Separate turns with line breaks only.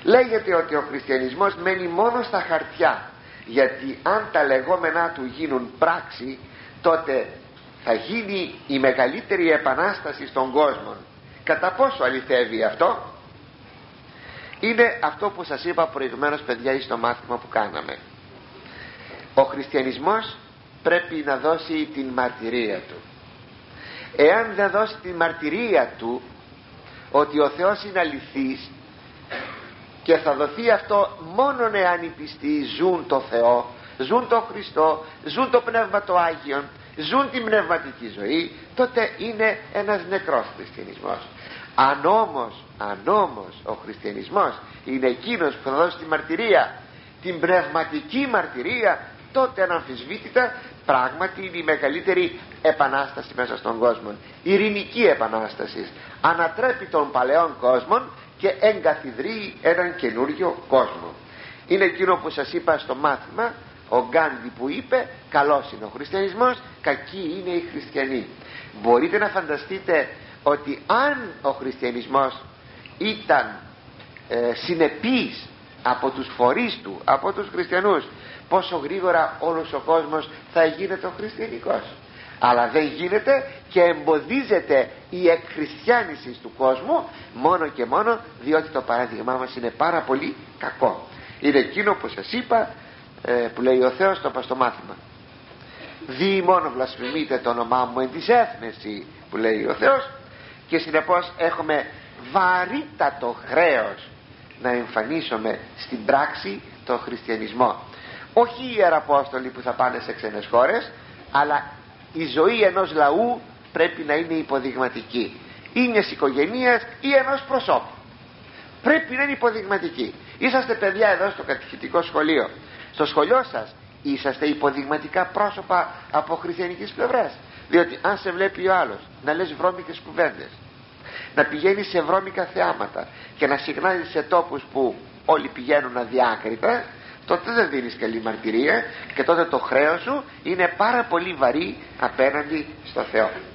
Λέγεται ότι ο χριστιανισμός μένει μόνο στα χαρτιά, γιατί αν τα λεγόμενά του γίνουν πράξη, τότε θα γίνει η μεγαλύτερη επανάσταση στον κόσμο. Κατά πόσο αληθεύει αυτό? Είναι αυτό που σας είπα προηγουμένως, παιδιά, στο μάθημα που κάναμε. Ο χριστιανισμός πρέπει να δώσει την μαρτυρία του. Εάν δεν δώσει την μαρτυρία του ότι ο Θεός είναι αληθής, και θα δοθεί αυτό μόνον εάν οι πιστοί ζουν το Θεό, ζουν το Χριστό, ζουν το Πνεύμα το Άγιον, ζουν την πνευματική ζωή, τότε είναι ένας νεκρός χριστιανισμός. Αν όμως ο χριστιανισμός είναι εκείνος που θα δώσει τη μαρτυρία, την πνευματική μαρτυρία, τότε αναμφισβήτητα πράγματι είναι η μεγαλύτερη επανάσταση μέσα στον κόσμο. Η ειρηνική επανάσταση ανατρέπει τον παλαιόν κόσμο και εγκαθιδρύει έναν καινούριο κόσμο. Είναι εκείνο που σας είπα στο μάθημα, ο Γκάντι, που είπε καλός είναι ο χριστιανισμός, κακοί είναι οι χριστιανοί. Μπορείτε να φανταστείτε ότι αν ο χριστιανισμός ήταν συνεπής από τους φορείς του, από τους χριστιανούς, πόσο γρήγορα όλος ο κόσμος θα γίνεται ο χριστιανικός. Αλλά δεν γίνεται και εμποδίζεται η εκχριστιάνιση του κόσμου μόνο και μόνο διότι το παράδειγμά μας είναι πάρα πολύ κακό. Είναι εκείνο που σας είπα, που λέει ο Θεός στο μάθημα, δι μόνο βλασφημείτε το όνομά μου εν της έθνεση, που λέει ο Θεός, και συνεπώς έχουμε βαρύτατο χρέος να εμφανίσουμε στην πράξη τον χριστιανισμό. Όχι οι ιεραπόστολοι που θα πάνε σε ξένες χώρες, αλλά η ζωή ενός λαού πρέπει να είναι υποδειγματική, ή μιας οικογένειας ή ενός προσώπου. Πρέπει να είναι υποδειγματική. Είσαστε παιδιά εδώ στο κατηχητικό σχολείο, στο σχολείο σας είσαστε υποδειγματικά πρόσωπα από χριστιανικής πλευράς. Διότι αν σε βλέπει ο άλλος να λες βρώμικες κουβέντες, να πηγαίνεις σε βρώμικα θεάματα και να συγνάζεις σε τόπους που όλοι πηγαίνουν αδιάκριτα, τότε δεν δίνεις καλή μαρτυρία και τότε το χρέος σου είναι πάρα πολύ βαρύ απέναντι στο Θεό.